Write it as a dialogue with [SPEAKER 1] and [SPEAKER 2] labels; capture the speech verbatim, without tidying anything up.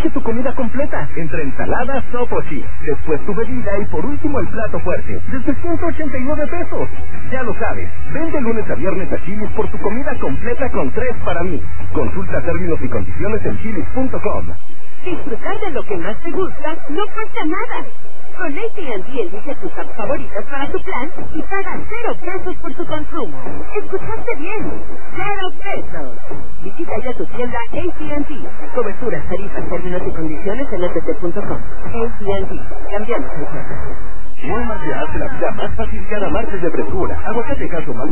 [SPEAKER 1] elige tu comida completa, entre ensalada, sopa o chips. Después tu bebida y por último el plato fuerte, desde ciento ochenta y nueve pesos. Ya lo sabes, ven de lunes a viernes a Chili's por tu comida completa con tres para mí. Consulta términos y condiciones en chilis punto com.
[SPEAKER 2] Disfrutar de lo que más te gusta no cuesta nada. Con A T and T elige tus apps favoritas para tu plan y paga cero pesos por tu consumo. ¿Escuchaste bien? ¡Cero pesos! Visita ya tu tienda A T and T. Coberturas, tarifas, términos y condiciones en f t punto com. A T and T. Cambiamos el juego.
[SPEAKER 1] Walmart te hace la vida más fácil cada martes de frescura. Aguacate caso